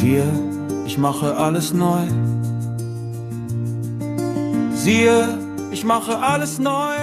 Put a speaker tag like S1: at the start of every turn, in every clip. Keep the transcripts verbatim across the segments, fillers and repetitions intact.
S1: Siehe, ich mache alles neu. Siehe, ich mache alles neu.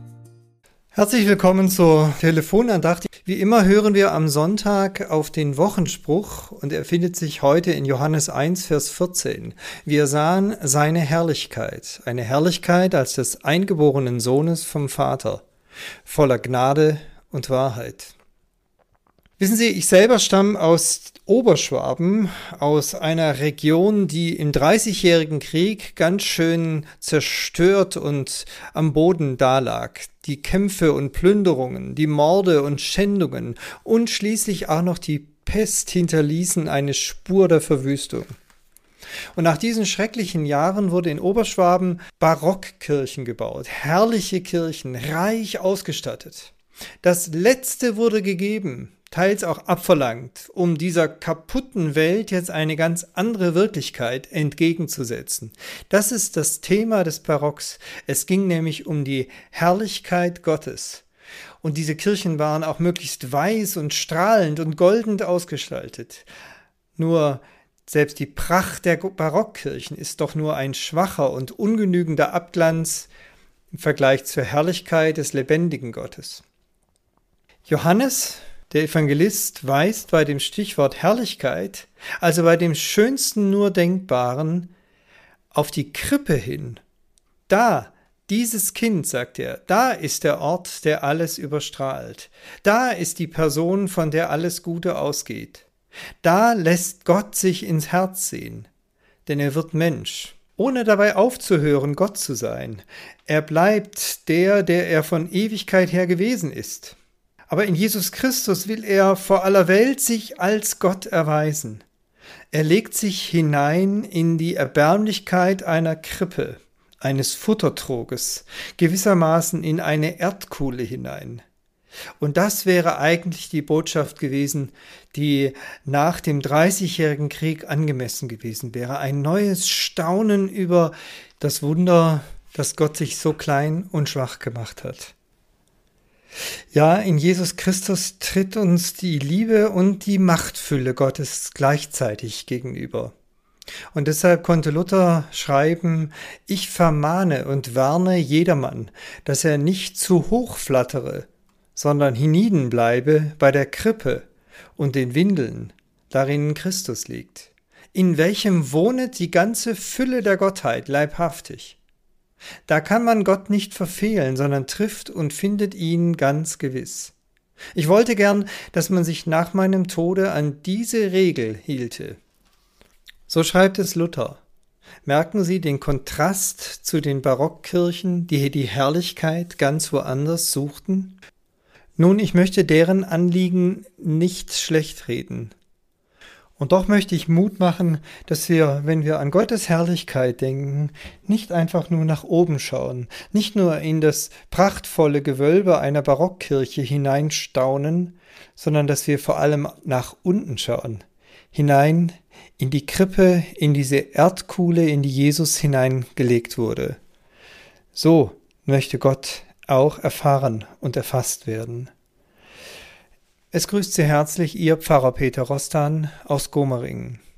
S2: Herzlich willkommen zur Telefonandacht. Wie immer hören wir am Sonntag auf den Wochenspruch und er findet sich heute in Johannes eins, Vers vierzehn. Wir sahen seine Herrlichkeit, eine Herrlichkeit als des eingeborenen Sohnes vom Vater, voller Gnade und Wahrheit. Wissen Sie, ich selber stamme aus Oberschwaben, aus einer Region, die im Dreißigjährigen Krieg ganz schön zerstört und am Boden dalag. Die Kämpfe und Plünderungen, die Morde und Schändungen und schließlich auch noch die Pest hinterließen eine Spur der Verwüstung. Und nach diesen schrecklichen Jahren wurde in Oberschwaben Barockkirchen gebaut, herrliche Kirchen, reich ausgestattet. Das Letzte wurde gegeben, teils auch abverlangt, um dieser kaputten Welt jetzt eine ganz andere Wirklichkeit entgegenzusetzen. Das ist das Thema des Barocks. Es ging nämlich um die Herrlichkeit Gottes. Und diese Kirchen waren auch möglichst weiß und strahlend und goldend ausgestaltet. Nur selbst die Pracht der Barockkirchen ist doch nur ein schwacher und ungenügender Abglanz im Vergleich zur Herrlichkeit des lebendigen Gottes. Johannes, der Evangelist, weist bei dem Stichwort Herrlichkeit, also bei dem schönsten nur Denkbaren, auf die Krippe hin. Da, dieses Kind, sagt er, da ist der Ort, der alles überstrahlt. Da ist die Person, von der alles Gute ausgeht. Da lässt Gott sich ins Herz sehen, denn er wird Mensch, ohne dabei aufzuhören, Gott zu sein. Er bleibt der, der er von Ewigkeit her gewesen ist. Aber in Jesus Christus will er vor aller Welt sich als Gott erweisen. Er legt sich hinein in die Erbärmlichkeit einer Krippe, eines Futtertroges, gewissermaßen in eine Erdkuhle hinein. Und das wäre eigentlich die Botschaft gewesen, die nach dem Dreißigjährigen Krieg angemessen gewesen wäre. Ein neues Staunen über das Wunder, dass Gott sich so klein und schwach gemacht hat. Ja, in Jesus Christus tritt uns die Liebe und die Machtfülle Gottes gleichzeitig gegenüber. Und deshalb konnte Luther schreiben, ich vermahne und warne jedermann, dass er nicht zu hoch flattere, sondern hienieden bleibe bei der Krippe und den Windeln, darin Christus liegt, in welchem wohnet die ganze Fülle der Gottheit leibhaftig. Da kann man Gott nicht verfehlen, sondern trifft und findet ihn ganz gewiss. Ich wollte gern, dass man sich nach meinem Tode an diese Regel hielte. So schreibt es Luther. Merken Sie den Kontrast zu den Barockkirchen, die die Herrlichkeit ganz woanders suchten? Nun, ich möchte deren Anliegen nicht schlecht reden. Und doch möchte ich Mut machen, dass wir, wenn wir an Gottes Herrlichkeit denken, nicht einfach nur nach oben schauen, nicht nur in das prachtvolle Gewölbe einer Barockkirche hineinstaunen, sondern dass wir vor allem nach unten schauen, hinein in die Krippe, in diese Erdkuhle, in die Jesus hineingelegt wurde. So möchte Gott auch erfahren und erfasst werden. Es grüßt Sie herzlich Ihr Pfarrer Peter Rostan aus Gomaringen.